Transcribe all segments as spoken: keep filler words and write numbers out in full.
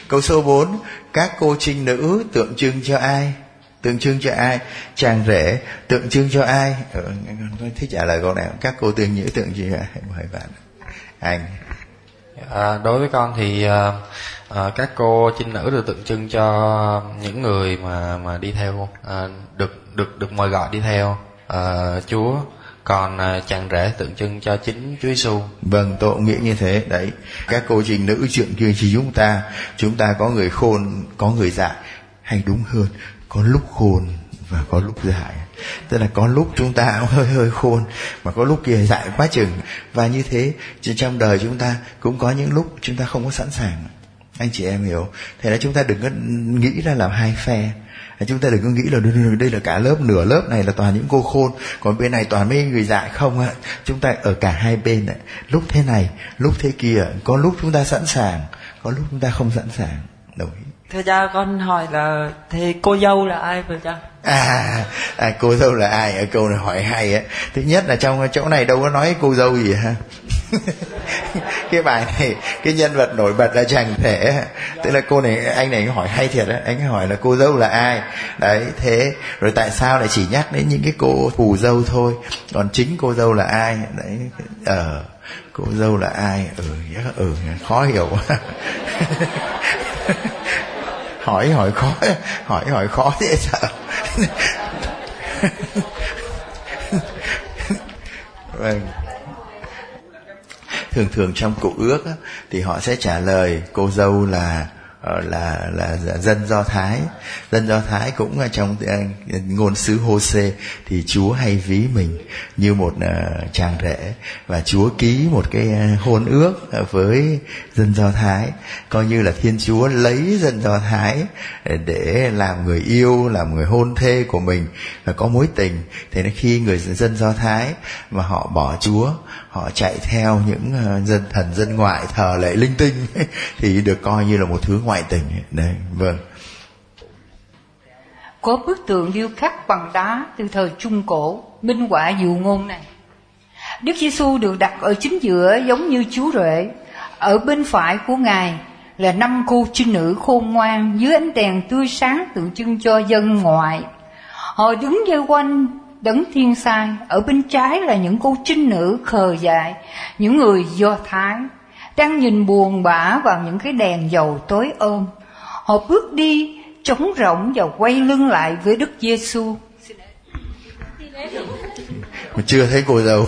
Câu số bốn, các cô trinh nữ tượng trưng cho ai? Tượng trưng cho ai? Chàng rể tượng trưng cho ai? Ừ, tôi thích trả lời câu này. Các cô tương nữ tượng trưng cho ai? Mời bạn. Anh. À, đối với con thì à, à, các cô trinh nữ được tượng trưng cho những người mà mà đi theo, à, được được được mời gọi đi theo à, Chúa. Còn à, chàng rể tượng trưng cho chính Chúa Giêsu. Vâng, tôi cũng nghĩ như thế. Đấy, các cô trinh nữ tượng trưng cho chúng ta. Chúng ta có người khôn, có người dại, hay đúng hơn, có lúc khôn và có lúc dại. Tức là có lúc chúng ta hơi hơi khôn, mà có lúc kia dại quá chừng. Và như thế trong đời chúng ta cũng có những lúc chúng ta không có sẵn sàng. Anh chị em hiểu. Thế là chúng ta đừng có nghĩ ra làm hai phe. Chúng ta đừng có nghĩ là đây là cả lớp, nửa lớp này là toàn những cô khôn, còn bên này toàn mấy người dại không ạ. Chúng ta ở cả hai bên ạ. Lúc thế này, lúc thế kia. Có lúc chúng ta sẵn sàng, có lúc chúng ta không sẵn sàng. Đồng ý. Thưa cha, con hỏi là thì cô dâu là ai vậy cha? À, à cô dâu là ai? Ở câu này hỏi hay á. Thứ nhất là trong chỗ này đâu có nói cô dâu gì ha. Cái bài này cái nhân vật nổi bật là chàng rể. Tức là cô này, anh này hỏi hay thiệt á. Anh hỏi là cô dâu là ai. Đấy, thế rồi tại sao lại chỉ nhắc đến những cái cô phù dâu thôi, còn chính cô dâu là ai? Đấy, ờ cô dâu là ai? Ừ, ừ khó hiểu quá. hỏi hỏi khó hỏi hỏi khó dễ sợ. Vâng. Thường thường trong Cựu Ước á, thì họ sẽ trả lời cô dâu là là là dân Do Thái. Dân Do Thái cũng trong ngôn sứ Hô-sê thì Chúa hay ví mình như một uh, chàng rể, và Chúa ký một cái uh, hôn ước với dân Do Thái, coi như là Thiên Chúa lấy dân Do Thái để làm người yêu, làm người hôn thê của mình, và có mối tình. Thế nên khi người dân Do Thái mà họ bỏ Chúa, họ chạy theo những uh, dân thần dân ngoại thờ lễ linh tinh thì được coi như là một thứ ngoại tình. Đây, vâng. Có bức tượng điêu khắc bằng đá từ thời Trung Cổ minh họa dụ ngôn này. Đức Giêsu được đặt ở chính giữa giống như Chúa rể. Ở bên phải của Ngài là năm cô trinh nữ khôn ngoan dưới ánh đèn tươi sáng tượng trưng cho dân ngoại. Họ đứng vây quanh Đấng Thiên Sai. Ở bên trái là những cô trinh nữ khờ dại, những người Do Thái, đang nhìn buồn bã vào những cái đèn dầu tối ôm. Họ bước đi trống rỗng và quay lưng lại với Đức Giêsu. Mà chưa thấy cô dâu.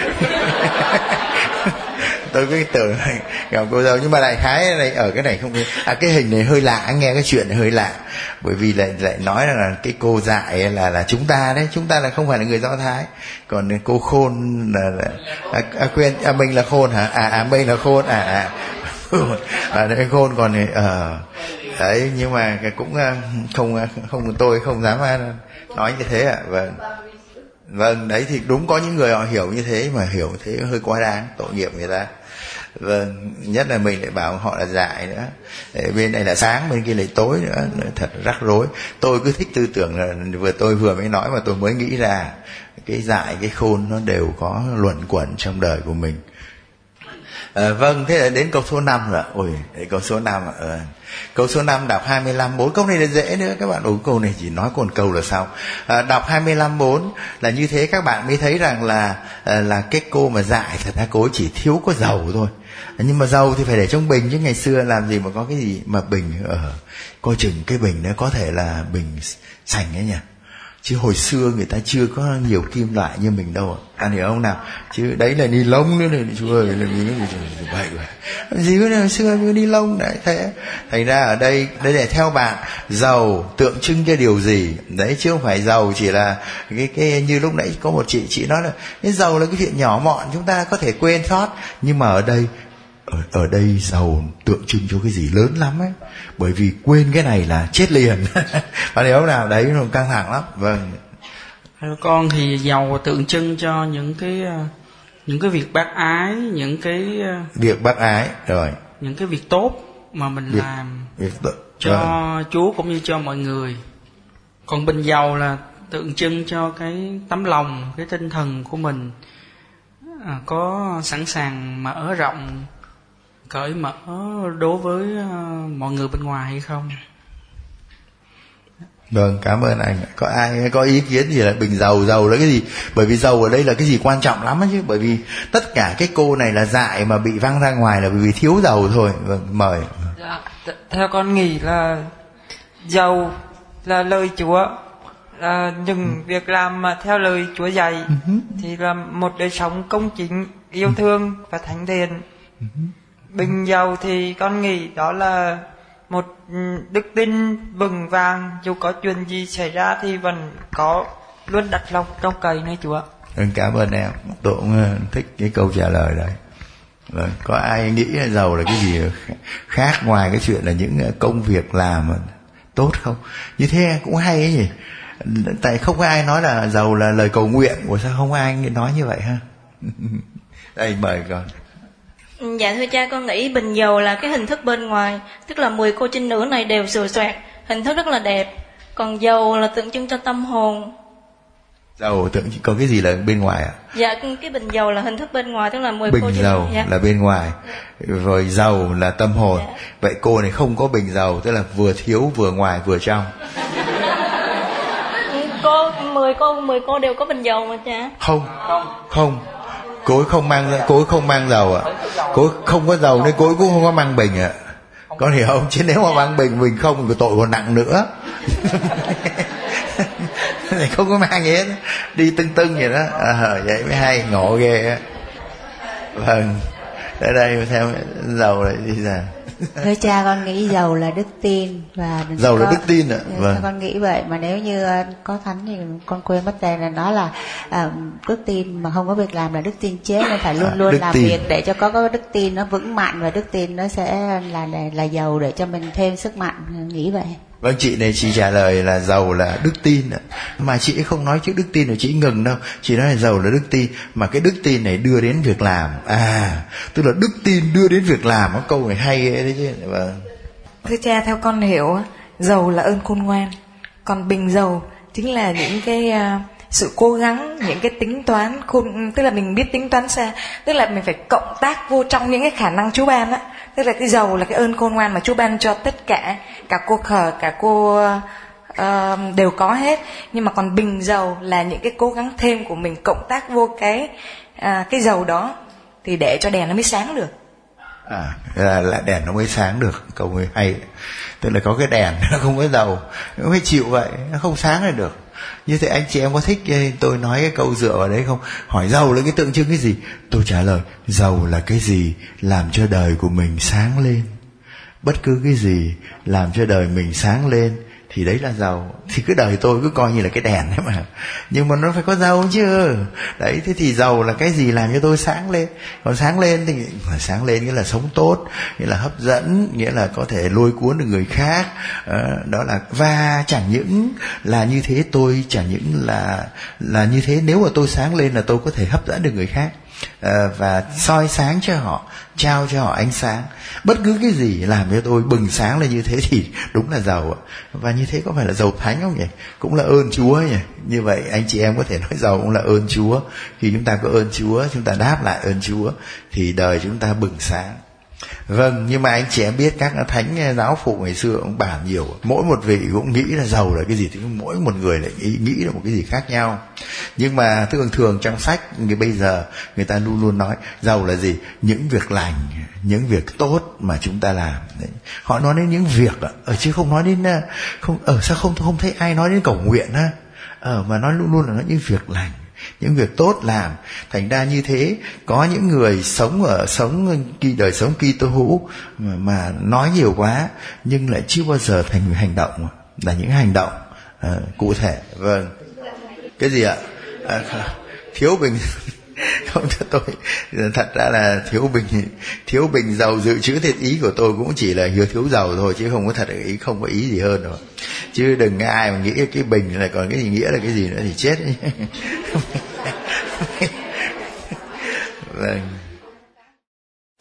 Tôi cứ tưởng gặp cô dâu, nhưng mà đại khái này ở cái này không, à cái hình này hơi lạ, nghe cái chuyện này hơi lạ, bởi vì lại lại nói là cái cô dại là là chúng ta đấy, chúng ta là không phải là người Do Thái, còn cô khôn là, là à, à, quên à, mình là khôn hả? À à mình là khôn à à, à đấy, khôn còn này ờ uh, đấy, nhưng mà cũng không không tôi không dám nói như thế ạ. Vâng. Vâng, đấy thì đúng, có những người họ hiểu như thế, mà hiểu thế hơi quá đáng, tội nghiệp người ta. Vâng, nhất là mình lại bảo họ là dại nữa, bên này là sáng, bên kia lại tối nữa, thật rắc rối. Tôi cứ thích tư tưởng là vừa tôi vừa mới nói mà tôi mới nghĩ ra, cái dại cái khôn nó đều có luẩn quẩn trong đời của mình. À, vâng, thế là đến câu số năm rồi. Ôi, câu số năm ạ. À. Câu số năm đọc hai mươi lăm bốn. Câu này là dễ nữa các bạn. Ủa, câu này chỉ nói còn câu là sao. À, đọc hai mươi lăm bốn là như thế, các bạn mới thấy rằng là à, là cái cô mà dại thật ra cô ấy chỉ thiếu có dầu thôi. Nhưng mà dầu thì phải để trong bình, chứ ngày xưa làm gì mà có cái gì mà bình ở ờ, coi chừng cái bình đó có thể là bình sành ấy nhỉ. Chứ hồi xưa người ta chưa có nhiều kim loại như mình đâu, anh hiểu không nào? Chứ đấy là ni lông nữa này, chú ơi, là gì vậy vậy? Gì nữa hồi xưa như ni lông đấy, thế. Thành ra ở đây, đây để theo bạn, dầu tượng trưng cho điều gì? Đấy, chứ không phải dầu chỉ là cái cái như lúc nãy có một chị chị nói là cái dầu là cái chuyện nhỏ mọn chúng ta có thể quên sót, nhưng mà ở đây ở, ở đây dầu tượng trưng cho cái gì lớn lắm ấy, bởi vì quên cái này là chết liền. Bạn hiểu không nào? Đấy nó căng thẳng lắm. Vâng. Con thì dầu tượng trưng cho những cái những cái việc bác ái, những cái việc bác ái rồi, những cái việc tốt mà mình việc, làm việc tốt. cho Vâng. Chúa cũng như cho mọi người. Còn bình dầu là tượng trưng cho cái tấm lòng, cái tinh thần của mình à, có sẵn sàng mở rộng cởi mở đối với mọi người bên ngoài hay không? Vâng, cảm ơn anh. Có ai có ý kiến gì là bình dầu? Dầu là cái gì? Bởi vì dầu ở đây là cái gì quan trọng lắm ấy chứ. Bởi vì tất cả cái cô này là dại mà bị văng ra ngoài là bởi vì thiếu dầu thôi. Vâng, mời. Dạ, theo con nghĩ là dầu là lời Chúa, là những việc làm mà theo lời Chúa dạy uh-huh. thì là một đời sống công chính, yêu thương và thánh thiện. Uh-huh. Bình dầu thì con nghĩ đó là một đức tin vững vàng, dù có chuyện gì xảy ra thì vẫn có luôn đặt lòng trong cậy nơi Chúa. Cảm ơn em, tôi cũng thích cái câu trả lời đấy. Vâng, có ai nghĩ là giàu là cái gì khác ngoài cái chuyện là những công việc làm tốt không? Như thế cũng hay ấy nhỉ. Tại không có ai nói là giàu là lời cầu nguyện. Ủa sao không ai nói như vậy ha? Đây mời con. Dạ thưa cha, con nghĩ bình dầu là cái hình thức bên ngoài, tức là mười cô trinh nữ này đều xù xoẹt, hình thức rất là đẹp. Còn dầu là tượng trưng cho tâm hồn. Dầu tượng có cái gì là bên ngoài ạ? À? Dạ cái bình dầu là hình thức bên ngoài, tức là mười bình cô trinh dầu dạ. là bên ngoài, rồi dầu là tâm hồn. Dạ. Vậy cô này không có bình dầu, tức là vừa thiếu vừa ngoài vừa trong. Cô mười cô mười cô đều có bình dầu mà cha. Không không cô ấy không mang cô ấy không mang dầu ạ. À. Cô ấy không có dầu nên cô ấy cũng không có mang bình ạ. À. Con hiểu không? Chứ nếu mà mang bình mình không thì tội còn nặng nữa. Này không có mang gì hết, đi tưng tưng vậy đó. À, vậy mới hay, ngộ ghê á. Vâng, ở đây theo dầu lại đi ra. Thưa cha, con nghĩ dầu là đức tin và dầu là đức tin ạ. Vâng. Con nghĩ vậy, mà nếu như có thánh thì con quên mất tên là nó là à, đức tin mà không có việc làm là đức tin chết, nên phải luôn à, luôn làm tin. Việc để cho có có đức tin nó vững mạnh, và đức tin nó sẽ là là, là dầu để cho mình thêm sức mạnh, nghĩ vậy. Vâng, chị này chị trả lời là giàu là đức tin ạ. Mà chị không nói chữ đức tin là chị ngừng đâu. Chị nói là giàu là đức tin, mà cái đức tin này đưa đến việc làm. À, tức là đức tin đưa đến việc làm. Có câu này hay ấy đấy chứ. Vâng. Thưa cha, theo con hiểu, giàu là ơn khôn ngoan, còn bình dầu chính là những cái uh, sự cố gắng, những cái tính toán khôn, tức là mình biết tính toán xa, tức là mình phải cộng tác vô trong những cái khả năng Chúa ban á. Tức là cái giàu là cái ơn khôn ngoan mà Chúa ban cho tất cả, cả cô khờ, cả cô uh, đều có hết. Nhưng mà còn bình dầu là những cái cố gắng thêm của mình cộng tác vô cái uh, cái dầu đó, thì để cho đèn nó mới sáng được. À, là, là đèn nó mới sáng được. Câu mới hay. Tức là có cái đèn nó không có dầu, nó phải chịu vậy, nó không sáng ra được. Như thế anh chị em có thích tôi nói cái câu dựa vào đấy không? Hỏi dầu là cái tượng trưng cái gì? Tôi trả lời dầu là cái gì làm cho đời của mình sáng lên. Bất cứ cái gì làm cho đời mình sáng lên thì đấy là dầu. Thì cái đời tôi cứ coi như là cái đèn đấy mà, nhưng mà nó phải có dầu chứ. Đấy, thế thì dầu là cái gì làm cho tôi sáng lên. Còn sáng lên thì sáng lên nghĩa là sống tốt, nghĩa là hấp dẫn, nghĩa là có thể lôi cuốn được người khác. À, đó là, và chẳng những là như thế, tôi chẳng những là là như thế, nếu mà tôi sáng lên là tôi có thể hấp dẫn được người khác. À, và soi sáng cho họ, trao cho họ ánh sáng. Bất cứ cái gì làm cho tôi bừng sáng lên như thế thì đúng là giàu ạ. Và như thế có phải là giàu thánh không nhỉ? Cũng là ơn Chúa nhỉ. Như vậy anh chị em có thể nói giàu cũng là ơn Chúa. Khi chúng ta có ơn Chúa, chúng ta đáp lại ơn Chúa thì đời chúng ta bừng sáng. Vâng, nhưng mà anh chị em biết các thánh giáo phụ ngày xưa cũng bàn nhiều, mỗi một vị cũng nghĩ là giàu là cái gì thì mỗi một người lại nghĩ, nghĩ là một cái gì khác nhau. Nhưng mà thường thường trong sách người bây giờ người ta luôn luôn nói giàu là gì? Những việc lành, những việc tốt mà chúng ta làm. Đấy. Họ nói đến những việc ở chứ không nói đến không ở sao không không thấy ai nói đến cầu nguyện ha. Ở mà nói luôn luôn là nói những việc lành, những việc tốt làm. Thành ra như thế, có những người sống ở sống kỳ đời sống Kitô hữu mà, mà nói nhiều quá nhưng lại chưa bao giờ thành hành động, là những hành động à, cụ thể. Vâng. Cái gì ạ? À, thiếu bình không, tôi thật ra là thiếu bình thiếu bình dầu dự trữ, thì ý của tôi cũng chỉ là thiếu thiếu dầu thôi, chứ không có thật ý, không có ý gì hơn rồi. Chứ đừng ai mà nghĩ cái bình này còn cái gì nghĩa là cái gì nữa thì chết. Vâng.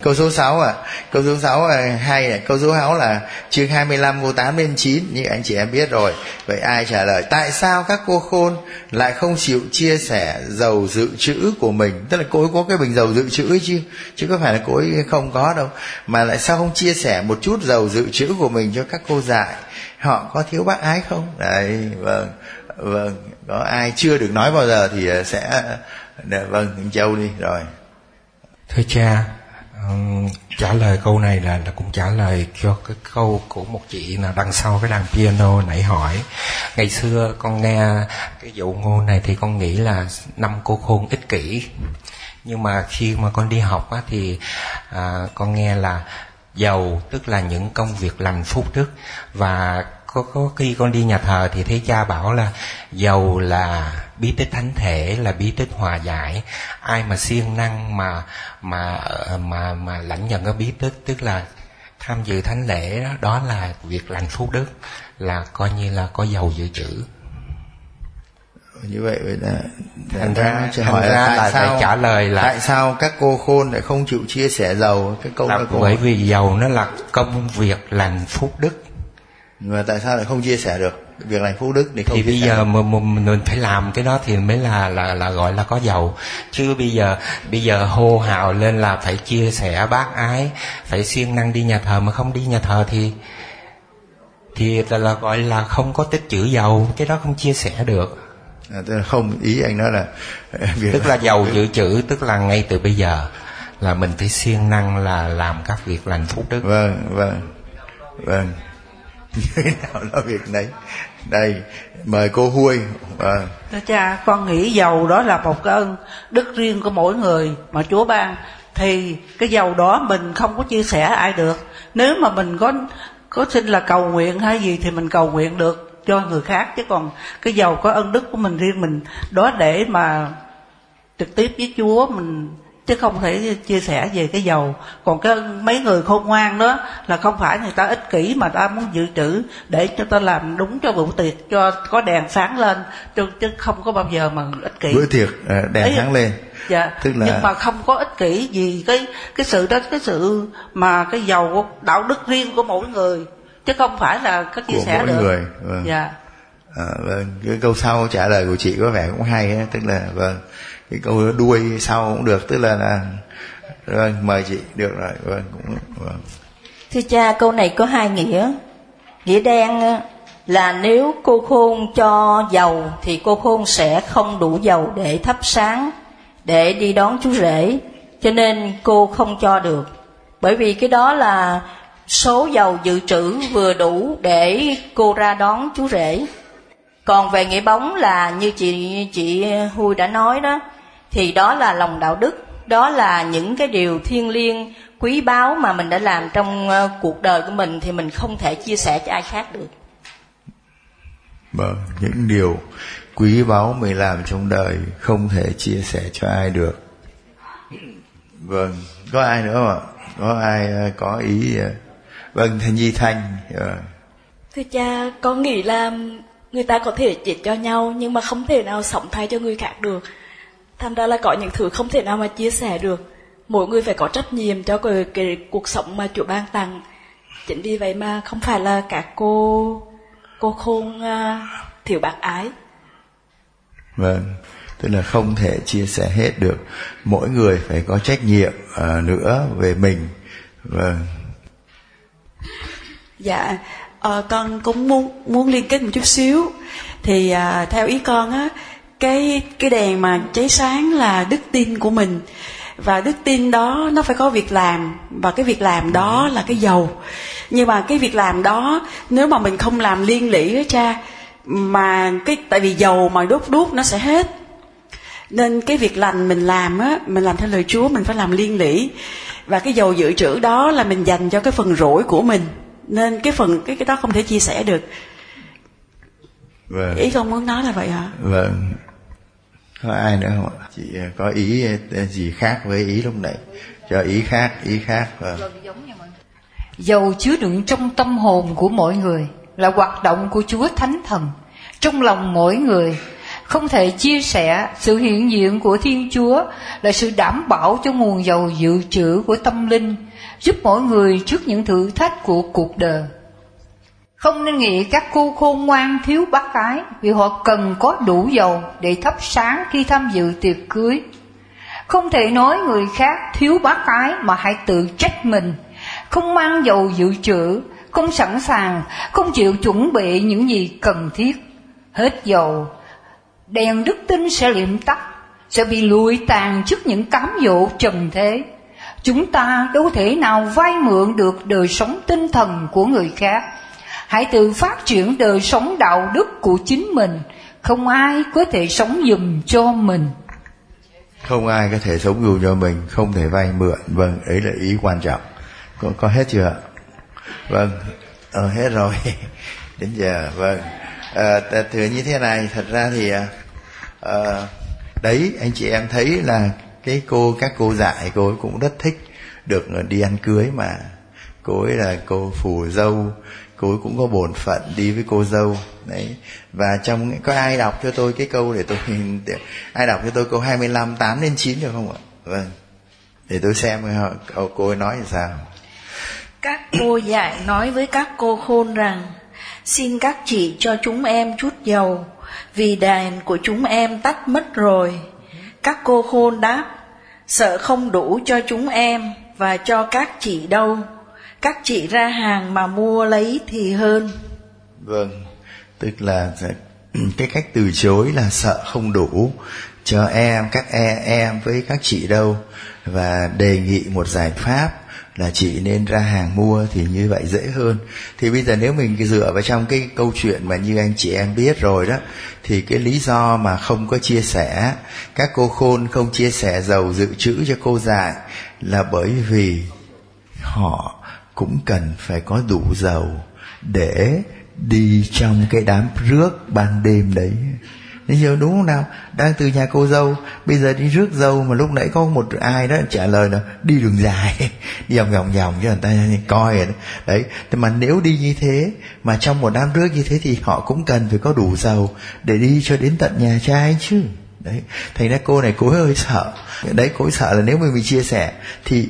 Câu số sáu à, câu số sáu là hay này, câu số sáu là chương hai mươi lăm câu tám đến chín, như anh chị em biết rồi. Vậy ai trả lời? Tại sao các cô khôn lại không chịu chia sẻ dầu dự trữ của mình? Tức là cô ấy có cái bình dầu dự trữ ấy chứ, chứ có phải là cô ấy không có đâu. Mà lại sao không chia sẻ một chút dầu dự trữ của mình cho các cô dại? Họ có thiếu bác ái không? Đấy, vâng, vâng. Có ai chưa được nói bao giờ thì sẽ... Vâng, anh Châu đi rồi. Thưa cha, um, trả lời câu này là, là cũng trả lời cho cái câu của một chị nào đằng sau cái đàn piano nãy hỏi. Ngày xưa con nghe cái dụ ngôn này thì con nghĩ là năm cô khôn ích kỷ. Nhưng mà khi mà con đi học á, thì à, con nghe là giàu tức là những công việc lành phúc đức. Và có, có khi con đi nhà thờ thì thấy cha bảo là giàu là bí tích thánh thể, là bí tích hòa giải. Ai mà siêng năng mà mà mà mà lãnh nhận cái bí tích, tức là tham dự thánh lễ đó, đó là việc lành phúc đức, là coi như là có giàu dự trữ. Như vậy là thành ra, thành hỏi ra là, tại là sao, phải trả lời là tại sao các cô khôn lại không chịu chia sẻ giàu? Cái câu là đó bởi vì giàu nó là công việc lành phúc đức. Mà tại sao lại không chia sẻ được việc lành phúc đức? Thì, không thì bây giờ mình, mình phải làm cái đó thì mới là là là gọi là có giàu. Chứ bây giờ bây giờ hô hào lên là phải chia sẻ bác ái, phải siêng năng đi nhà thờ, mà không đi nhà thờ thì thì là, là gọi là không có tích trữ giàu. Cái đó không chia sẻ được. À, tức là không, ý anh nói là việc tức là giàu dự trữ, tức là ngay từ bây giờ là mình phải siêng năng là làm các việc lành phúc đức. Vâng, vâng, vâng. Như nào là việc đấy? Đây, mời cô Huy. Vâng. Thưa cha, con nghĩ giàu đó là một cái ơn đức riêng của mỗi người mà Chúa ban. Thì cái giàu đó mình không có chia sẻ ai được. Nếu mà mình có có xin là cầu nguyện hay gì thì mình cầu nguyện được cho người khác, chứ còn cái giàu có ân đức của mình riêng mình đó để mà trực tiếp với Chúa mình, chứ không thể chia sẻ về cái giàu. Còn cái mấy người khôn ngoan đó là không phải người ta ích kỷ mà ta muốn dự trữ để cho ta làm đúng cho bữa tiệc, cho có đèn sáng lên, chứ không có bao giờ mà ích kỷ. Bữa tiệc đèn Đấy, sáng lên. Dạ. Tức là... nhưng mà không có ích kỷ vì cái cái sự đó, cái sự mà cái giàu đạo đức riêng của mỗi người, chứ không phải là có chia của sẻ mỗi được. Người. Vâng. Dạ. À, vâng. Cái câu sau trả lời của chị có vẻ cũng hay ấy, tức là vâng, cái câu đuôi sau cũng được, tức là là vâng, mời chị được rồi. Vâng, cũng vâng. Thưa cha, câu này có hai nghĩa. Nghĩa đen là nếu cô khôn cho dầu thì cô khôn sẽ không đủ dầu để thắp sáng, để đi đón chú rể, cho nên cô không cho được. Bởi vì cái đó là số dầu dự trữ vừa đủ để cô ra đón chú rể. Còn về nghĩa bóng là như chị chị Huy đã nói đó, thì đó là lòng đạo đức, đó là những cái điều thiêng liêng quý báu mà mình đã làm trong uh, cuộc đời của mình, thì mình không thể chia sẻ cho ai khác được. Vâng, những điều quý báu mình làm trong đời không thể chia sẻ cho ai được. Vâng, có ai nữa không ạ? Có ai có ý? Vâng, Thanh Nhi Thanh. Vâng. Thưa cha, con nghĩ là người ta có thể chết cho nhau nhưng mà không thể nào sống thay cho người khác được. Thành ra là có những thứ không thể nào mà chia sẻ được. Mỗi người phải có trách nhiệm cho cái, cái cuộc sống mà Chúa ban tặng. Chính vì vậy mà không phải là các cô cô khôn uh, thiếu bác ái. Vâng, tức là không thể chia sẻ hết được. Mỗi người phải có trách nhiệm uh, nữa về mình. Vâng. Dạ, uh, con cũng muốn muốn liên kết một chút xíu. Thì uh, theo ý con á, cái cái đèn mà cháy sáng là đức tin của mình, và đức tin đó nó phải có việc làm, và cái việc làm đó là cái dầu. Nhưng mà cái việc làm đó nếu mà mình không làm liên lỉ với cha, mà cái tại vì dầu mà đốt đốt nó sẽ hết, nên cái việc lành mình làm á, mình làm theo lời Chúa, mình phải làm liên lỉ. Và cái dầu dự trữ đó là mình dành cho cái phần rỗi của mình, nên cái phần cái cái đó không thể chia sẻ được. Vâng. Ý con muốn nói là vậy hả? Vâng. Có ai nữa không ạ? Chị có ý gì khác với ý lúc nãy? Cho ý khác, ý khác. Vâng. Dầu chứa đựng trong tâm hồn của mỗi người là hoạt động của Chúa Thánh Thần trong lòng mỗi người, không thể chia sẻ. Sự hiện diện của Thiên Chúa là sự đảm bảo cho nguồn dầu dự trữ của tâm linh, giúp mỗi người trước những thử thách của cuộc đời. Không nên nghĩ các cô khôn ngoan thiếu bác ái, vì họ cần có đủ dầu để thắp sáng khi tham dự tiệc cưới. Không thể nói người khác thiếu bác ái mà hãy tự trách mình. Không mang dầu dự trữ, không sẵn sàng, không chịu chuẩn bị những gì cần thiết. Hết dầu, đèn đức tin sẽ liệm tắt, sẽ bị lụi tàn trước những cám dỗ trần thế. Chúng ta đâu thể nào vay mượn được đời sống tinh thần của người khác. Hãy tự phát triển đời sống đạo đức của chính mình. Không ai có thể sống giùm cho mình. Không ai có thể sống giùm cho mình, không thể vay mượn. Vâng, ấy là ý quan trọng. Có, có hết chưa ạ? Vâng, ờ, hết rồi. Đến giờ, vâng. À, thưa như thế này, thật ra thì à, đấy, anh chị em thấy là cái cô, các cô dạy, cô ấy cũng rất thích được đi ăn cưới mà. Cô ấy là cô phù dâu, cô ấy cũng có bổn phận đi với cô dâu đấy. Và trong, có ai đọc cho tôi cái câu để tôi ai đọc cho tôi câu hai mươi lăm tám đến chín được không ạ? Vâng, để tôi xem cô ấy nói làm sao. Các cô dạy nói với các cô khôn rằng: xin các chị cho chúng em chút dầu, vì đèn của chúng em tắt mất rồi. Các cô khôn đáp: sợ không đủ cho chúng em và cho các chị đâu. Các chị ra hàng mà mua lấy thì hơn. Vâng, tức là cái cách từ chối là sợ không đủ cho em, các em, em với các chị đâu. Và đề nghị một giải pháp là chị nên ra hàng mua, thì như vậy dễ hơn. Thì bây giờ nếu mình dựa vào trong cái câu chuyện mà như anh chị em biết rồi đó, thì cái lý do mà không có chia sẻ, các cô khôn không chia sẻ dầu dự trữ cho cô dạy là bởi vì họ cũng cần phải có đủ dầu để đi trong cái đám rước ban đêm đấy. Nên giờ đúng không nào? Đang từ nhà cô dâu bây giờ đi rước dâu, mà lúc nãy có một ai đó trả lời là đi đường dài, đi vòng vòng vòng cho người ta coi rồi đấy. Thế mà nếu đi như thế, mà trong một đám rước như thế, thì họ cũng cần phải có đủ dầu để đi cho đến tận nhà trai chứ. Đấy, thành ra cô này cô hơi sợ. Đấy, cô ấy sợ là nếu mà mình chia sẻ thì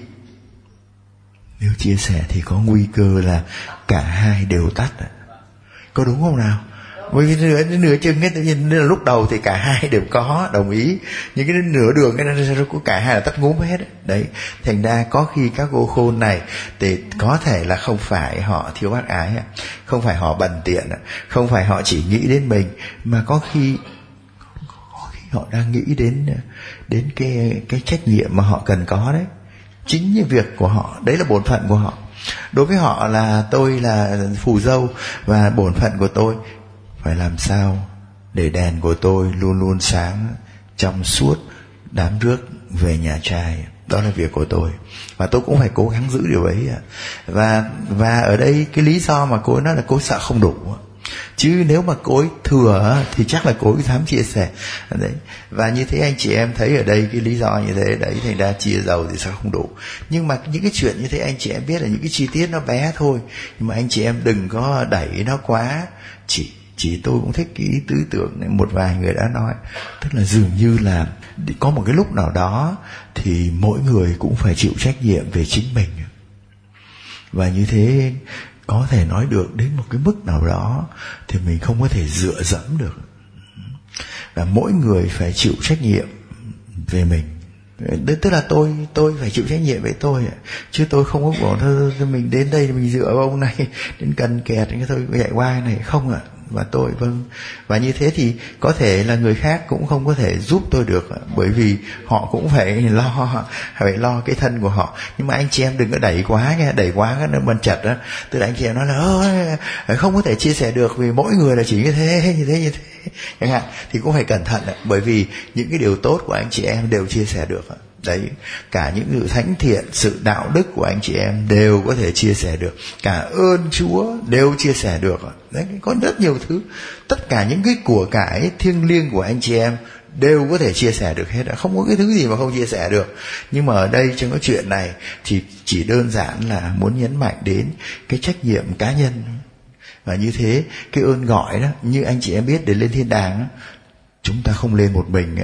nếu chia sẻ thì có nguy cơ là cả hai đều tắt. Có đúng không nào? Bởi vì nửa, nửa chừng cái tự nhiên là lúc đầu thì cả hai đều có đồng ý, nhưng cái nửa đường cái nó của cả hai là tắt ngúm hết đấy. Thành ra có khi các cô khôn này thì có thể là không phải họ thiếu bác ái, không phải họ bần tiện, không phải họ chỉ nghĩ đến mình, mà có khi có khi họ đang nghĩ đến đến cái cái trách nhiệm mà họ cần có đấy. Chính như việc của họ, đấy là bổn phận của họ. Đối với họ là tôi là phù dâu, và bổn phận của tôi phải làm sao để đèn của tôi luôn luôn sáng trong suốt đám rước về nhà trai. Đó là việc của tôi, và tôi cũng phải cố gắng giữ điều ấy. Và và ở đây cái lý do mà cô ấy nói là cô sợ không đủ, chứ nếu mà cô ấy thừa thì chắc là cô ấy dám chia sẻ đấy. Và như thế anh chị em thấy ở đây cái lý do như thế đấy, thành ra chia dầu thì sao không đủ. Nhưng mà những cái chuyện như thế anh chị em biết là những cái chi tiết nó bé thôi, nhưng mà anh chị em đừng có đẩy nó quá. Chỉ chỉ tôi cũng thích cái tư tưởng này, một vài người đã nói, tức là dường như là có một cái lúc nào đó thì mỗi người cũng phải chịu trách nhiệm về chính mình, và như thế có thể nói được đến một cái mức nào đó thì mình không có thể dựa dẫm được, và mỗi người phải chịu trách nhiệm về mình. Tức là tôi tôi phải chịu trách nhiệm với tôi, chứ tôi không có bảo thôi mình đến đây mình dựa vào ông này đến cần kẹt cái thôi chạy qua này không ạ. Và tôi vâng và như thế thì có thể là người khác cũng không có thể giúp tôi được, bởi vì họ cũng phải lo phải lo cái thân của họ. Nhưng mà anh chị em đừng có đẩy quá nha, đẩy quá cái nó bần chật đó. Tức là anh chị em nói là ôi không có thể chia sẻ được vì mỗi người là chỉ như thế như thế như thế chẳng hạn, thì cũng phải cẩn thận, bởi vì những cái điều tốt của anh chị em đều chia sẻ được đấy. Cả những sự thánh thiện, sự đạo đức của anh chị em đều có thể chia sẻ được, cả ơn Chúa đều chia sẻ được đấy. Có rất nhiều thứ, tất cả những cái của cải thiêng liêng của anh chị em đều có thể chia sẻ được hết, không có cái thứ gì mà không chia sẻ được. Nhưng mà ở đây trong cái chuyện này thì chỉ đơn giản là muốn nhấn mạnh đến cái trách nhiệm cá nhân. Và như thế cái ơn gọi đó, như anh chị em biết, để lên thiên đàng đó, chúng ta không lên một mình.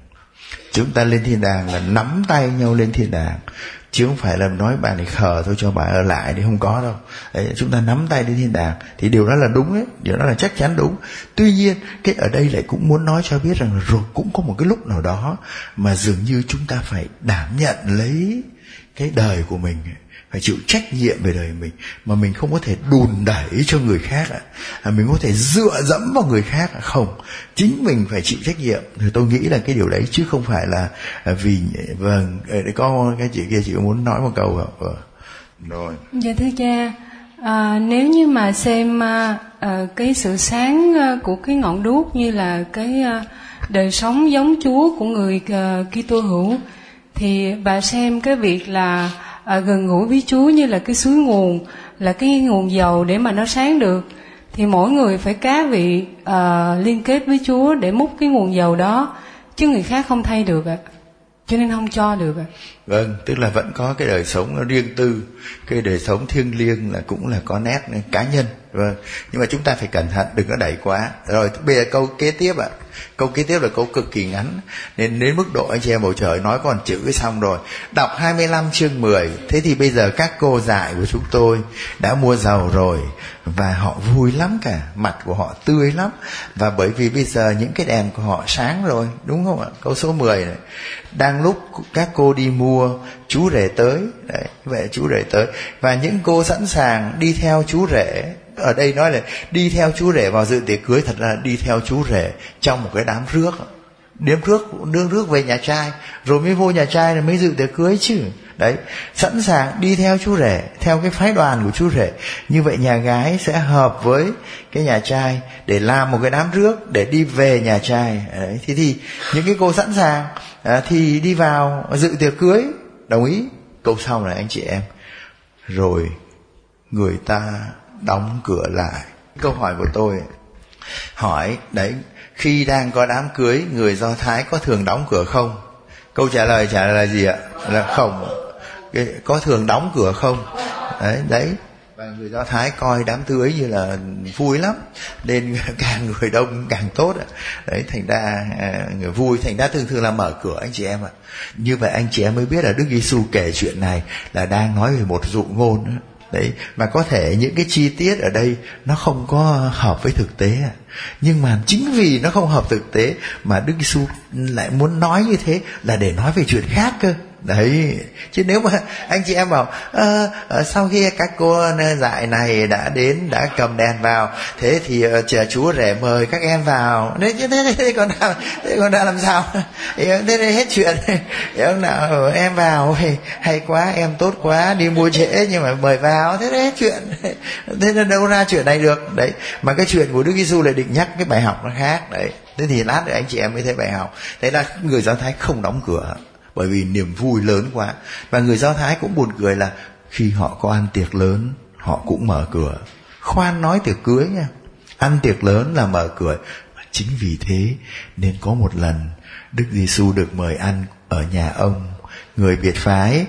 Chúng ta lên thiên đàng là nắm tay nhau lên thiên đàng, chứ không phải là nói bà này khờ thôi cho bà ở lại thì không có đâu. Đấy, chúng ta nắm tay lên thiên đàng thì điều đó là đúng đấy, điều đó là chắc chắn đúng. Tuy nhiên cái ở đây lại cũng muốn nói cho biết rằng rồi cũng có một cái lúc nào đó mà dường như chúng ta phải đảm nhận lấy cái đời của mình, phải chịu trách nhiệm về đời mình, mà mình không có thể đùn đẩy cho người khác, à, mình có thể dựa dẫm vào người khác, à, không, chính mình phải chịu trách nhiệm. Thì tôi nghĩ là cái điều đấy, chứ không phải là vì vâng có cái chị kia chị muốn nói một câu không? Vâng. Rồi. Dạ thưa cha, à, nếu như mà xem à, à, cái sự sáng của cái ngọn đuốc như là cái à, đời sống giống Chúa của người à, Kitô hữu, thì bà xem cái việc là À, gần gũi với Chúa như là cái suối nguồn, là cái nguồn dầu để mà nó sáng được, thì mỗi người phải cá vị à, liên kết với Chúa để múc cái nguồn dầu đó, chứ người khác không thay được ạ, cho nên không cho được ạ. Vâng, tức là vẫn có cái đời sống nó riêng tư, cái đời sống thiêng liêng là cũng là có nét cá nhân. Vâng, nhưng mà chúng ta phải cẩn thận, đừng có đẩy quá. Rồi bây giờ câu kế tiếp ạ. Câu kế tiếp là câu cực kỳ ngắn, nên đến mức độ anh chị em bầu trời nói còn chữ xong rồi. Đọc hai mươi lăm chương mười. Thế thì bây giờ các cô dạy của chúng tôi đã mua dầu rồi, và họ vui lắm cả, mặt của họ tươi lắm. Và bởi vì bây giờ những cái đèn của họ sáng rồi, đúng không ạ? Câu số mười này. Đang lúc các cô đi mua, chú rể tới. Đấy, vậy chú rể tới. Và những cô sẵn sàng đi theo chú rể. Ở đây nói là đi theo chú rể vào dự tiệc cưới, thật ra đi theo chú rể trong một cái đám rước, đếm rước, nương rước về nhà trai, rồi mới vô nhà trai rồi mới dự tiệc cưới chứ. Đấy, sẵn sàng đi theo chú rể, theo cái phái đoàn của chú rể. Như vậy nhà gái sẽ hợp với cái nhà trai để làm một cái đám rước để đi về nhà trai. Đấy, thì, thì những cái cô sẵn sàng à, thì đi vào dự tiệc cưới, đồng ý. Câu sau này anh chị em, rồi người ta đóng cửa lại. Câu hỏi của tôi hỏi đấy, khi đang có đám cưới, người Do Thái có thường đóng cửa không? Câu trả lời trả lời là gì ạ? Là không. Có thường đóng cửa không? Đấy, đấy. Và người Do Thái coi đám cưới như là vui lắm, nên càng người đông càng tốt ạ. Đấy, thành ra người vui, thành ra thường thường là mở cửa anh chị em ạ. Như vậy anh chị em mới biết là Đức Giêsu kể chuyện này là đang nói về một dụ ngôn đó. Đấy, mà có thể những cái chi tiết ở đây nó không có hợp với thực tế, nhưng mà chính vì nó không hợp thực tế mà Đức Giêsu lại muốn nói như thế là để nói về chuyện khác cơ. Đấy, chứ nếu mà anh chị em bảo à, sau khi các cô dạy này đã đến, đã cầm đèn vào, thế thì uh, chúa rể mời các em vào, đấy, thế, thế, thế còn nào, thế còn nào làm sao? Thế này hết chuyện. Ông nào em vào hay, hay quá, em tốt quá, đi mua trễ nhưng mà mời vào, thế đấy hết chuyện. Thế nên đâu ra chuyện này được. Đấy, mà cái chuyện của Đức Giêsu lại định nhắc cái bài học nó khác. Đấy, thế thì lát nữa anh chị em mới thấy bài học. Thế là người Do Thái không đóng cửa bởi vì niềm vui lớn quá. Và người Do Thái cũng buồn cười là khi họ có ăn tiệc lớn, họ cũng mở cửa. Khoan nói tiệc cưới nha, ăn tiệc lớn là mở cửa. Và chính vì thế nên có một lần Đức Giêsu được mời ăn ở nhà ông người biệt phái,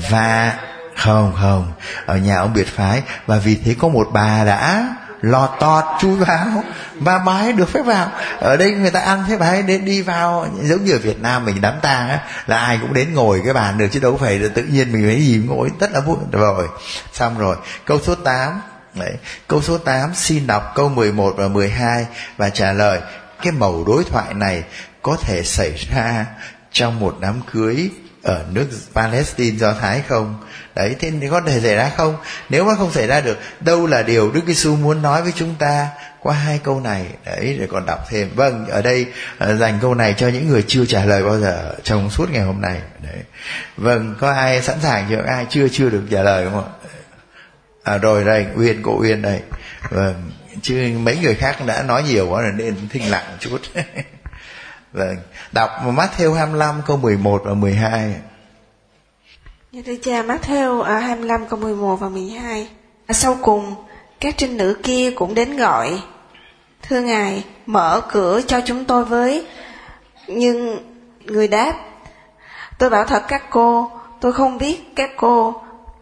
và không không ở nhà ông biệt phái, và vì thế có một bà đã lọt tọt chui vào và bà ấy được phép vào. Ở đây người ta ăn thế bà ấy đến đi vào, giống như ở Việt Nam mình đám tang á, là ai cũng đến ngồi cái bàn được, chứ đâu phải là tự nhiên mình phải gì ngồi, rất là vui. Rồi xong rồi câu số tám. Đấy, câu số tám xin đọc câu mười một và mười hai và trả lời cái mẩu đối thoại này có thể xảy ra trong một đám cưới ở nước Palestine Do Thái không? Đấy, thế thì có thể xảy ra không? Nếu mà không xảy ra được, đâu là điều Đức Giêsu muốn nói với chúng ta qua hai câu này. Đấy, rồi còn đọc thêm. Vâng, ở đây uh, dành câu này cho những người chưa trả lời bao giờ trong suốt ngày hôm nay. Đấy. Vâng, có ai sẵn sàng chưa? Ai chưa chưa được trả lời không ạ? À rồi đây, Uyên, cô Uyên đây. Vâng, chứ mấy người khác đã nói nhiều quá rồi nên thinh lặng một chút. Vâng, đọc Matthew hai mươi lăm câu mười một và mười hai. Như thưa cha, Matthew à, hai mươi lăm câu mười một và mười hai. À, sau cùng các trinh nữ kia cũng đến gọi: thưa ngài, mở cửa cho chúng tôi với. Nhưng người đáp: tôi bảo thật các cô, tôi không biết các cô.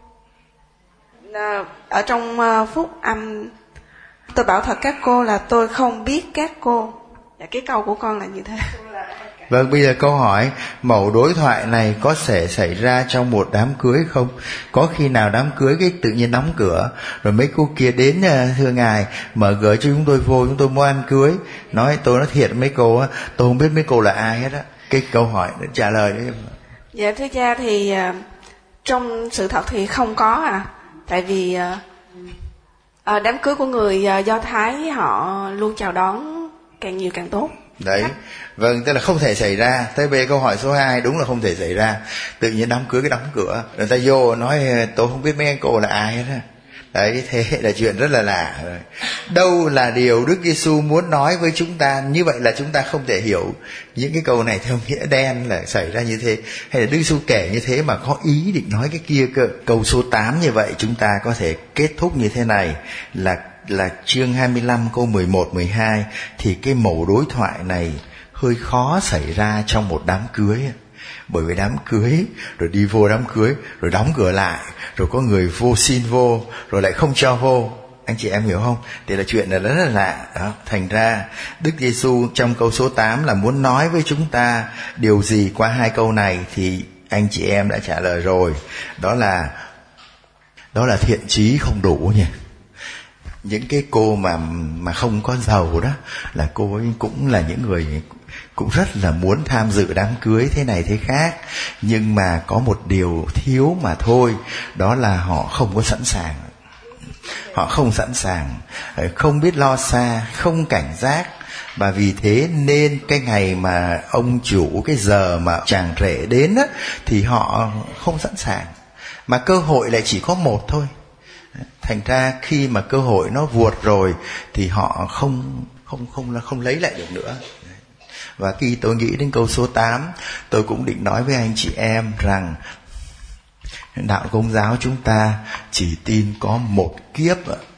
À, ở trong uh, phúc âm, tôi bảo thật các cô là tôi không biết các cô. Dạ, cái câu của con là như thế. Vâng, bây giờ câu hỏi, mẫu đối thoại này có thể xảy ra trong một đám cưới không? Có khi nào đám cưới cái tự nhiên đóng cửa, rồi mấy cô kia đến, thưa ngài, mở cửa cho chúng tôi vô, chúng tôi muốn ăn cưới. Nói, tôi nói thiệt mấy cô á, tôi không biết mấy cô là ai hết á. Cái câu hỏi để trả lời đấy. Dạ thưa cha, thì uh, trong sự thật thì không có à. Tại vì uh, uh, đám cưới của người uh, Do Thái họ luôn chào đón càng nhiều càng tốt. Đấy, vâng, tức là không thể xảy ra. Thế về câu hỏi số hai, đúng là không thể xảy ra. Tự nhiên đám cưới cái đóng cửa, người ta vô nói tôi không biết mấy anh cô là ai hết á. Đấy, thế là chuyện rất là lạ. Đâu là điều Đức Giêsu muốn nói với chúng ta? Như vậy là chúng ta không thể hiểu những cái câu này theo nghĩa đen là xảy ra như thế. Hay là Đức Giêsu kể như thế mà có ý định nói cái kia cơ. Câu số tám như vậy chúng ta có thể kết thúc như thế này, là là chương hai mươi lăm câu mười một, mười hai. Thì cái mẫu đối thoại này hơi khó xảy ra trong một đám cưới. Bởi vì đám cưới, rồi đi vô đám cưới, rồi đóng cửa lại, rồi có người vô xin vô, rồi lại không cho vô. Anh chị em hiểu không? Thì là chuyện là rất là lạ. Đó. Thành ra Đức Giêsu trong câu số tám là muốn nói với chúng ta điều gì qua hai câu này thì anh chị em đã trả lời rồi. Đó là đó là thiện chí không đủ nhỉ. Những cái cô mà mà không có giàu đó là cô ấy cũng là những người cũng rất là muốn tham dự đám cưới thế này thế khác, nhưng mà có một điều thiếu mà thôi, đó là họ không có sẵn sàng. Họ không sẵn sàng, không biết lo xa, không cảnh giác. Và vì thế nên cái ngày mà ông chủ, cái giờ mà chàng rể đến á, thì họ không sẵn sàng. Mà cơ hội lại chỉ có một thôi. Thành ra khi mà cơ hội nó vuột rồi thì họ không không không không lấy lại được nữa. Và khi tôi nghĩ đến câu số tám, tôi cũng định nói với anh chị em rằng đạo Công giáo chúng ta chỉ tin có một kiếp,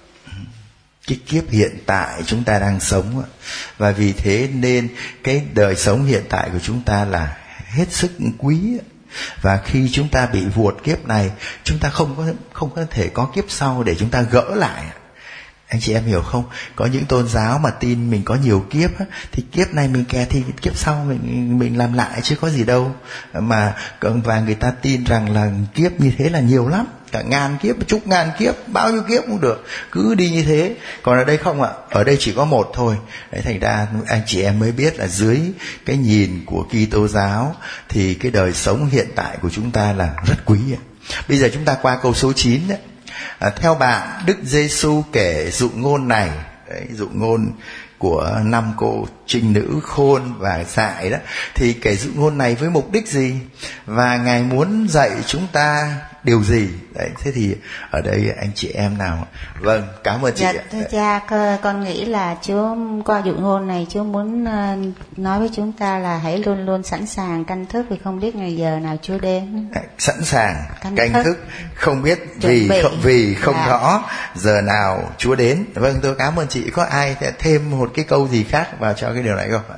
cái kiếp hiện tại chúng ta đang sống. Và vì thế nên cái đời sống hiện tại của chúng ta là hết sức quý. Và khi chúng ta bị vuột kiếp này, chúng ta không có không có thể có kiếp sau để chúng ta gỡ lại. Anh chị em hiểu không? Có những tôn giáo mà tin mình có nhiều kiếp á, thì kiếp này mình kẹt thì kiếp sau mình mình làm lại chứ có gì đâu. Mà và người ta tin rằng là kiếp như thế là nhiều lắm, cả ngàn kiếp, chục ngàn kiếp, bao nhiêu kiếp cũng được, cứ đi như thế. Còn ở đây không ạ, ở đây chỉ có một thôi. Đấy, thành ra anh chị em mới biết là dưới cái nhìn của Kitô giáo thì cái đời sống hiện tại của chúng ta là rất quý. Bây giờ chúng ta qua câu số chín đấy. À, theo bạn, Đức Giêsu kể dụ ngôn này, đấy, dụ ngôn của năm cô trinh nữ khôn và dại đó, thì kể dụ ngôn này với mục đích gì và Ngài muốn dạy chúng ta điều gì? Đấy, thế thì ở đây anh chị em nào? Vâng, cảm ơn chị. Dạ, thưa cha, con nghĩ là Chúa qua dụ ngôn này Chúa muốn nói với chúng ta là hãy luôn luôn sẵn sàng canh thức vì không biết ngày giờ nào Chúa đến. Sẵn sàng canh, canh thức. thức, không biết Chuẩn vì bị. không, vì không Dạ. rõ giờ nào Chúa đến. Vâng, tôi cảm ơn chị. Có ai thêm một cái câu gì khác vào cho cái điều này không ạ?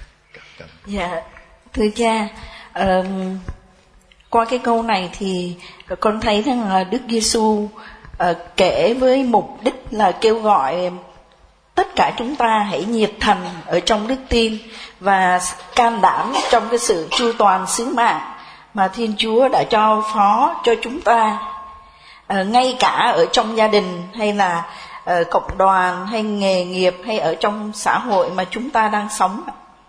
Dạ, thưa cha, uh, qua cái câu này thì con thấy rằng là Đức Giêsu uh, kể với mục đích là kêu gọi tất cả chúng ta hãy nhiệt thành ở trong đức tin và can đảm trong cái sự chu toàn sứ mạng mà Thiên Chúa đã cho phó cho chúng ta, uh, ngay cả ở trong gia đình hay là uh, cộng đoàn hay nghề nghiệp hay ở trong xã hội mà chúng ta đang sống.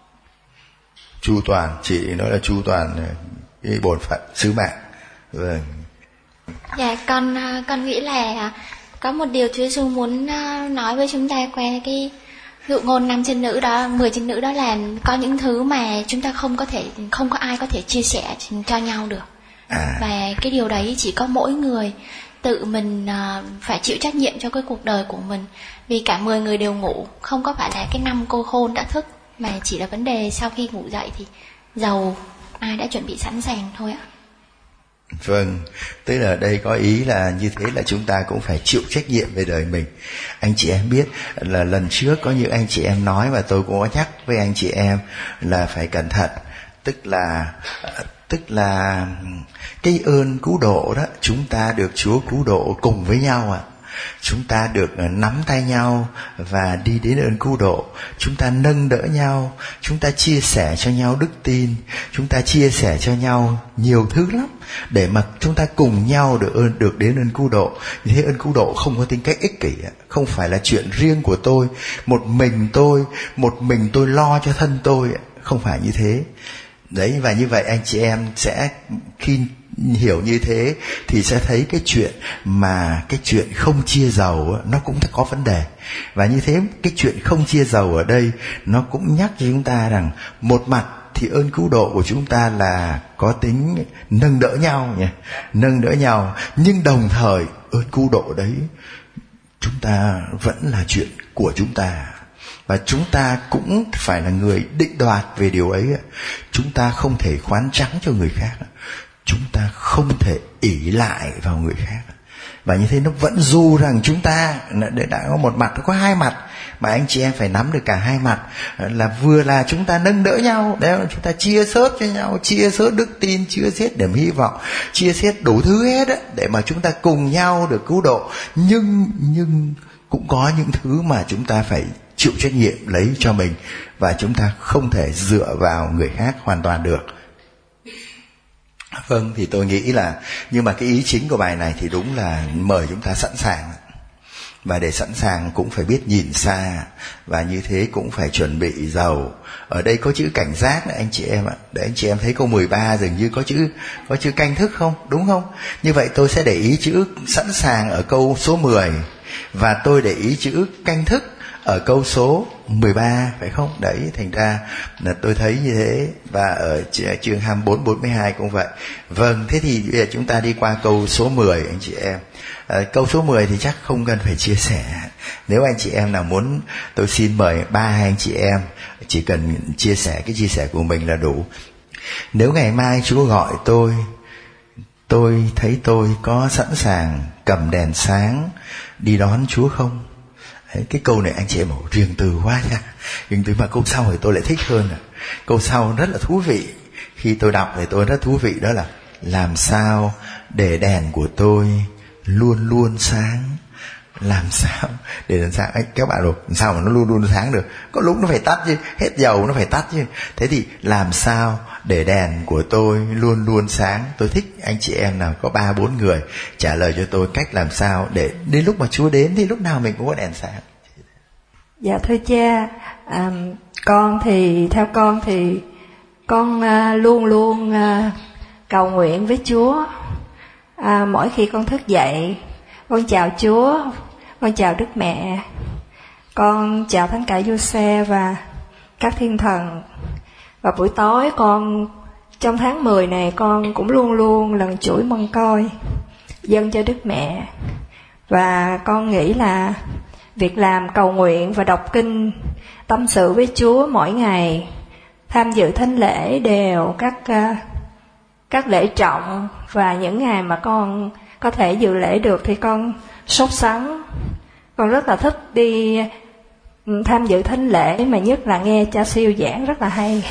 Chu toàn, chị nói là chu toàn cái bổn phận sứ mạng. Vâng. Dạ, con con nghĩ là có một điều Chúa Giêsu muốn nói với chúng ta qua cái dụ ngôn năm chân nữ đó, mười chân nữ đó, là có những thứ mà chúng ta không có thể, không có ai có thể chia sẻ cho nhau được. À. Và cái điều đấy chỉ có mỗi người tự mình phải chịu trách nhiệm cho cái cuộc đời của mình. Vì cả mười người đều ngủ, không có phải là cái năm cô khôn đã thức, mà chỉ là vấn đề sau khi ngủ dậy thì dầu ai đã chuẩn bị sẵn sàng thôi ạ. Vâng, tức là đây có ý là như thế là chúng ta cũng phải chịu trách nhiệm về đời mình. Anh chị em biết là lần trước có những anh chị em nói và tôi cũng có nhắc với anh chị em là phải cẩn thận. Tức là tức là cái ơn cứu độ đó, chúng ta được Chúa cứu độ cùng với nhau ạ. À. chúng ta được nắm tay nhau và đi đến ơn cứu độ, chúng ta nâng đỡ nhau, chúng ta chia sẻ cho nhau đức tin, chúng ta chia sẻ cho nhau nhiều thứ lắm để mà chúng ta cùng nhau được ơn được đến ơn cứu độ. Như thế ơn cứu độ không có tính cách ích kỷ, không phải là chuyện riêng của tôi, một mình tôi, một mình tôi lo cho thân tôi, không phải như thế. Đấy, và như vậy anh chị em sẽ khi hiểu như thế thì sẽ thấy cái chuyện mà cái chuyện không chia giàu nó cũng có vấn đề. Và như thế cái chuyện không chia giàu ở đây nó cũng nhắc cho chúng ta rằng một mặt thì ơn cứu độ của chúng ta là có tính nâng đỡ nhau nhỉ, nâng đỡ nhau, nhưng đồng thời ơn cứu độ đấy chúng ta vẫn là chuyện của chúng ta. Và chúng ta cũng phải là người định đoạt về điều ấy. Chúng ta không thể khoán trắng cho người khác, chúng ta không thể ỷ lại vào người khác. Và như thế nó vẫn dù rằng chúng ta đã có một mặt, nó có hai mặt, mà anh chị em phải nắm được cả hai mặt. Là vừa là chúng ta nâng đỡ nhau, đấy là chúng ta chia sớt cho nhau, chia sớt đức tin, chia sớt niềm hy vọng, chia sớt đủ thứ hết đấy, để mà chúng ta cùng nhau được cứu độ. Nhưng nhưng cũng có những thứ mà chúng ta phải chịu trách nhiệm lấy cho mình, và chúng ta không thể dựa vào người khác hoàn toàn được. Vâng, thì tôi nghĩ là, nhưng mà cái ý chính của bài này thì đúng là mời chúng ta sẵn sàng. Và để sẵn sàng cũng phải biết nhìn xa, và như thế cũng phải chuẩn bị giàu. Ở đây có chữ cảnh giác này anh chị em ạ. Để anh chị em thấy câu mười ba dường như có chữ có chữ canh thức không? Đúng không? Như vậy tôi sẽ để ý chữ sẵn sàng ở câu số mười, và tôi để ý chữ canh thức ở câu số mười ba, phải không? Đấy, thành ra là tôi thấy như thế. Và ở chương hai mươi bốn bốn mươi hai cũng vậy. Vâng, thế thì bây giờ chúng ta đi qua câu số mười anh chị em. À, câu số mười thì chắc không cần phải chia sẻ. Nếu anh chị em nào muốn, tôi xin mời ba anh chị em chỉ cần chia sẻ cái chia sẻ của mình là đủ. Nếu ngày mai Chúa gọi tôi, tôi thấy tôi có sẵn sàng cầm đèn sáng đi đón Chúa không? Đấy, cái câu này anh chị em bảo riêng từ quá nha, riêng từ, mà câu sau thì tôi lại thích hơn. Câu sau rất là thú vị, khi tôi đọc thì tôi rất thú vị, đó là làm sao để đèn của tôi luôn luôn sáng. Làm sao để đèn sáng? Ấy, các bạn rồi, làm sao mà nó luôn luôn sáng được? Có lúc nó phải tắt chứ, hết dầu nó phải tắt chứ. Thế thì làm sao để đèn của tôi luôn luôn sáng? Tôi thích anh chị em nào có ba bốn người trả lời cho tôi cách làm sao để đến lúc mà Chúa đến thì lúc nào mình cũng có đèn sáng. Dạ thưa cha, à, con thì theo con thì con à, luôn luôn à, cầu nguyện với Chúa. À, mỗi khi con thức dậy, con chào Chúa, con chào Đức Mẹ, con chào Thánh Cả Giuse và các thiên thần. Và buổi tối con, trong tháng mười này, con cũng luôn luôn lần chuỗi mân côi dâng cho Đức Mẹ. Và con nghĩ là việc làm cầu nguyện và đọc kinh, tâm sự với Chúa mỗi ngày, tham dự thánh lễ đều, các các lễ trọng, và những ngày mà con có thể dự lễ được thì con sốt sắng. Con rất là thích đi tham dự thánh lễ, mà nhất là nghe cha siêu giảng rất là hay.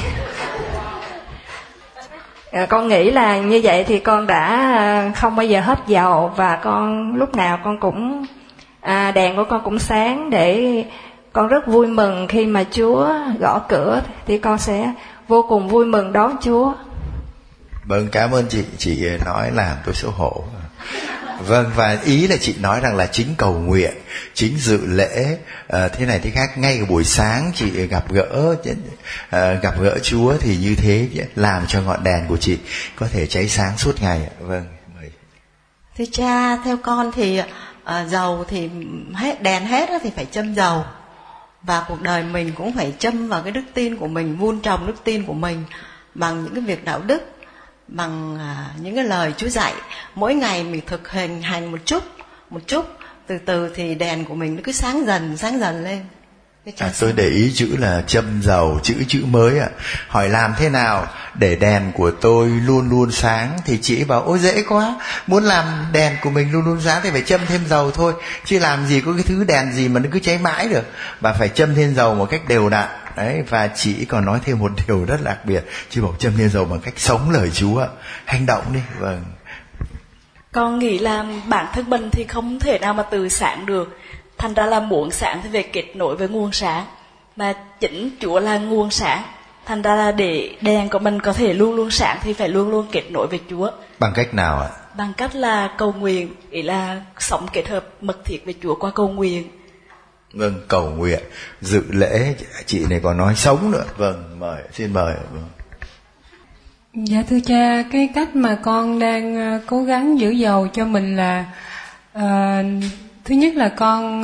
À, con nghĩ là như vậy thì con đã không bao giờ hết dầu, và con lúc nào con cũng à, đèn của con cũng sáng, để con rất vui mừng khi mà Chúa gõ cửa thì con sẽ vô cùng vui mừng đón Chúa. Vâng, cảm ơn chị, chị nói làm tôi xấu hổ. Vâng, và ý là chị nói rằng là chính cầu nguyện, chính dự lễ, à, thế này thế khác, ngay buổi sáng chị gặp gỡ à, gặp gỡ Chúa thì như thế làm cho ngọn đèn của chị có thể cháy sáng suốt ngày. Vâng, mời. Thưa cha, theo con thì à, dầu thì hết, đèn hết thì phải châm dầu, và cuộc đời mình cũng phải châm vào cái đức tin của mình, vun trồng đức tin của mình bằng những cái việc đạo đức, bằng à, những cái lời Chúa dạy. Mỗi ngày mình thực hành hành một chút một chút, từ từ thì đèn của mình nó cứ sáng dần sáng dần lên. À, tôi để ý chữ là châm dầu, chữ chữ mới ạ. À. Hỏi làm thế nào để đèn của tôi luôn luôn sáng, thì chị bảo ôi dễ quá, muốn làm đèn của mình luôn luôn sáng thì phải châm thêm dầu thôi, chứ làm gì có cái thứ đèn gì mà nó cứ cháy mãi được, và phải châm thêm dầu một cách đều đặn. Đấy, và chị còn nói thêm một điều rất đặc biệt, chị bảo châm thêm dầu bằng cách sống lời Chúa, hành động đi. Vâng. Con nghĩ là bản thân mình thì không thể nào mà tự sáng được, thành ra là muốn sáng thì phải kết nối với nguồn sáng, mà chính Chúa là nguồn sáng, thành ra là để đèn của mình có thể luôn luôn sáng thì phải luôn luôn kết nối với Chúa. Bằng cách nào ạ? Bằng cách là cầu nguyện, ý là sống kết hợp mật thiết với Chúa qua cầu nguyện. Vâng, cầu nguyện, dự lễ, chị này còn nói sống nữa. Vâng, mời, xin mời. Vâng. Dạ thưa cha, cái cách mà con đang uh, cố gắng giữ dầu cho mình là uh, thứ nhất là con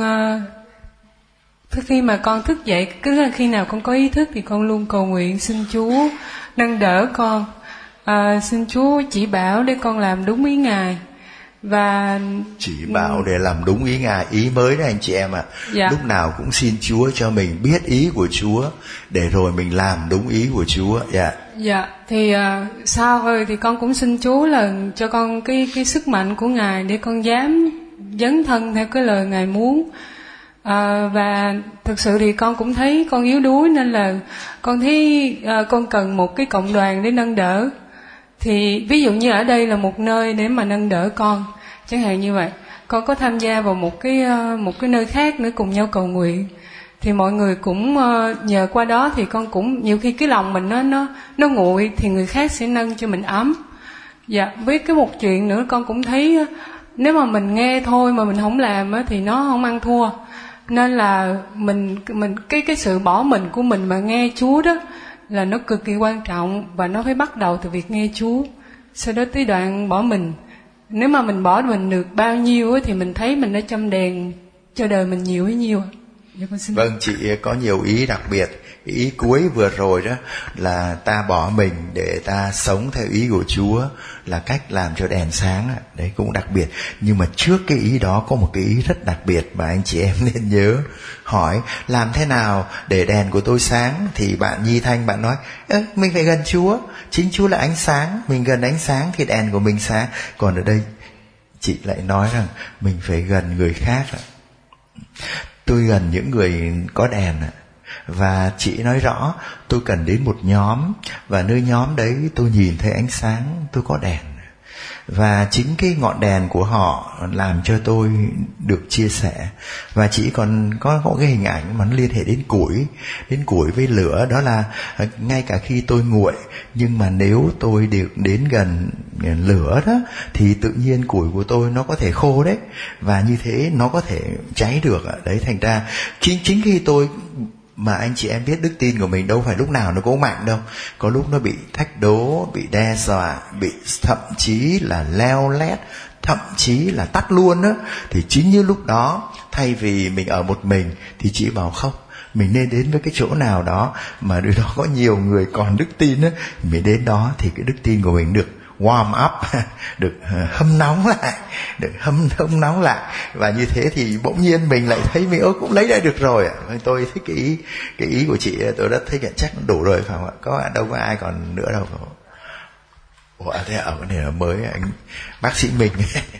uh, khi mà con thức dậy, cứ là khi nào con có ý thức thì con luôn cầu nguyện xin Chúa nâng đỡ con, uh, xin Chúa chỉ bảo để con làm đúng ý Ngài. Và chỉ bảo để làm đúng ý Ngài, ý mới đấy anh chị em ạ. Dạ. Lúc nào cũng xin Chúa cho mình biết ý của Chúa để rồi mình làm đúng ý của Chúa. Dạ. Dạ, thì uh, sau rồi thì con cũng xin Chúa là cho con cái cái sức mạnh của Ngài để con dám dấn thân theo cái lời Ngài muốn. Uh, và thực sự thì con cũng thấy con yếu đuối, nên là con thấy uh, con cần một cái cộng đoàn để nâng đỡ. Thì ví dụ như ở đây là một nơi để mà nâng đỡ con, chẳng hạn như vậy. Con có tham gia vào một cái uh, một cái nơi khác nữa cùng nhau cầu nguyện, thì mọi người cũng uh, nhờ qua đó thì con cũng nhiều khi cái lòng mình nó nó nó nguội thì người khác sẽ nâng cho mình ấm. Dạ, với cái một chuyện nữa con cũng thấy uh, nếu mà mình nghe thôi mà mình không làm uh, thì nó không ăn thua. Nên là mình mình cái cái sự bỏ mình của mình mà nghe Chúa đó là nó cực kỳ quan trọng, và nó phải bắt đầu từ việc nghe Chúa, sau đó tới đoạn bỏ mình. Nếu mà mình bỏ mình được bao nhiêu thì mình thấy mình đã châm đèn cho đời mình nhiều hay nhiều. Dạ, con xin. Vâng, chị có nhiều ý đặc biệt. Ý cuối vừa rồi đó là ta bỏ mình để ta sống theo ý của Chúa là cách làm cho đèn sáng. Đấy cũng đặc biệt. Nhưng mà trước cái ý đó có một cái ý rất đặc biệt mà anh chị em nên nhớ. Hỏi làm thế nào để đèn của tôi sáng, thì bạn Nhi Thanh bạn nói ơ mình phải gần Chúa, chính Chúa là ánh sáng, mình gần ánh sáng thì đèn của mình sáng. Còn ở đây chị lại nói rằng mình phải gần người khác. Tôi gần những người có đèn, và chị nói rõ tôi cần đến một nhóm, và nơi nhóm đấy tôi nhìn thấy ánh sáng, tôi có đèn, và chính cái ngọn đèn của họ làm cho tôi được chia sẻ. Và chị còn có, có cái hình ảnh mà nó liên hệ đến củi, đến củi với lửa, đó là ngay cả khi tôi nguội, nhưng mà nếu tôi được đến gần lửa đó thì tự nhiên củi của tôi nó có thể khô đấy, và như thế nó có thể cháy được. Đấy, thành ra chính chính khi tôi mà anh chị em biết đức tin của mình đâu phải lúc nào nó cũng mạnh đâu, có lúc nó bị thách đố, bị đe dọa, bị thậm chí là leo lét, thậm chí là tắt luôn đó. Thì chính như lúc đó, thay vì mình ở một mình thì chị bảo không, mình nên đến với cái chỗ nào đó mà nơi đó có nhiều người còn đức tin đó, mình đến đó thì cái đức tin của mình được warm up, được hâm nóng lại, được hâm hâm nóng lại, và như thế thì bỗng nhiên mình lại thấy mình cũng lấy lại được rồi. Tôi thích cái ý cái ý của chị, tôi rất thích, chắc đủ rồi phải không ạ? Có đâu có ai còn nữa đâu. Ủa thế ở cái này là mới anh bác sĩ mình.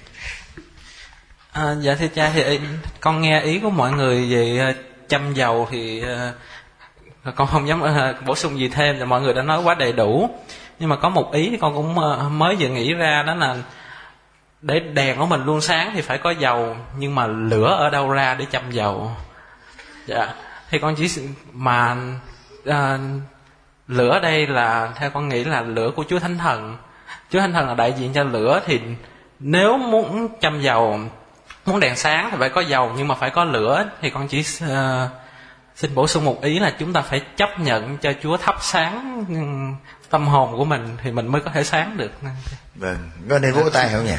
À, dạ thưa cha, thì con nghe ý của mọi người về châm dầu thì uh, con không dám uh, bổ sung gì thêm, và mọi người đã nói quá đầy đủ. Nhưng mà có một ý thì con cũng mới vừa nghĩ ra, đó là để đèn của mình luôn sáng thì phải có dầu, nhưng mà lửa ở đâu ra để châm dầu? Dạ, thì con chỉ mà à, lửa đây là theo con nghĩ là lửa của Chúa Thánh Thần. Chúa Thánh Thần là đại diện cho lửa, thì nếu muốn châm dầu, muốn đèn sáng thì phải có dầu, nhưng mà phải có lửa. Thì con chỉ uh, xin bổ sung một ý là chúng ta phải chấp nhận cho Chúa thắp sáng tâm hồn của mình thì mình mới có thể sáng được. Vâng, có nên vỗ tay không nhỉ?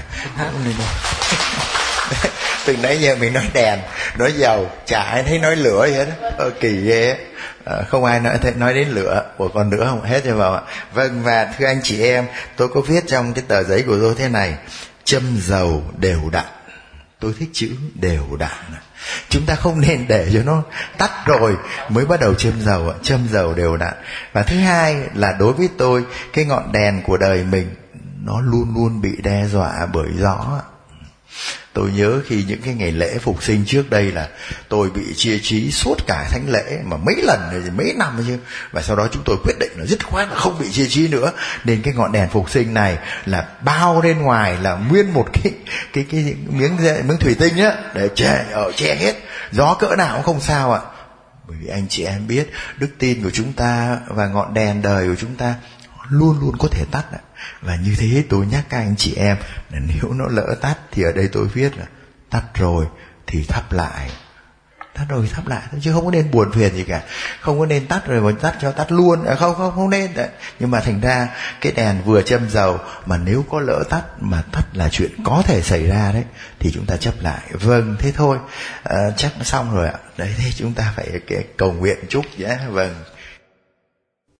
Từ nãy giờ mình nói đèn, nói dầu, chả ai thấy nói lửa vậy đó. Ờ, kỳ ghê. À, không ai nói nói đến lửa. Ủa còn nữa không? Hết rồi vào ạ. Vâng, và thưa anh chị em, tôi có viết trong cái tờ giấy của tôi thế này: châm dầu đều đặn. Tôi thích chữ đều đặn. Chúng ta không nên để cho nó tắt rồi mới bắt đầu châm dầu, châm dầu đều đặn. Và thứ hai là đối với tôi, cái ngọn đèn của đời mình nó luôn luôn bị đe dọa bởi gió. Tôi nhớ khi những cái ngày lễ phục sinh trước đây là tôi bị chia trí suốt cả thánh lễ, mà mấy lần rồi, mấy năm chứ. Và sau đó chúng tôi quyết định là dứt khoát là không bị chia trí nữa. Nên cái ngọn đèn phục sinh này là bao bên ngoài là nguyên một cái cái cái, cái miếng miếng thủy tinh á, để che ở che hết, gió cỡ nào cũng không sao ạ. Bởi vì anh chị em biết đức tin của chúng ta và ngọn đèn đời của chúng ta luôn luôn có thể tắt ạ. Và như thế tôi nhắc các anh chị em là nếu nó lỡ tắt thì ở đây tôi viết là tắt rồi thì thắp lại, tắt rồi thì thắp lại, chứ không có nên buồn phiền gì cả. Không có nên tắt rồi mà tắt cho tắt luôn, à, không không không nên đấy. Nhưng mà thành ra cái đèn vừa châm dầu mà nếu có lỡ tắt, mà tắt là chuyện có thể xảy ra đấy, thì chúng ta chấp lại. Vâng, thế thôi, à, chắc xong rồi ạ. Đấy, thế chúng ta phải cầu nguyện chúc nhé. Vâng.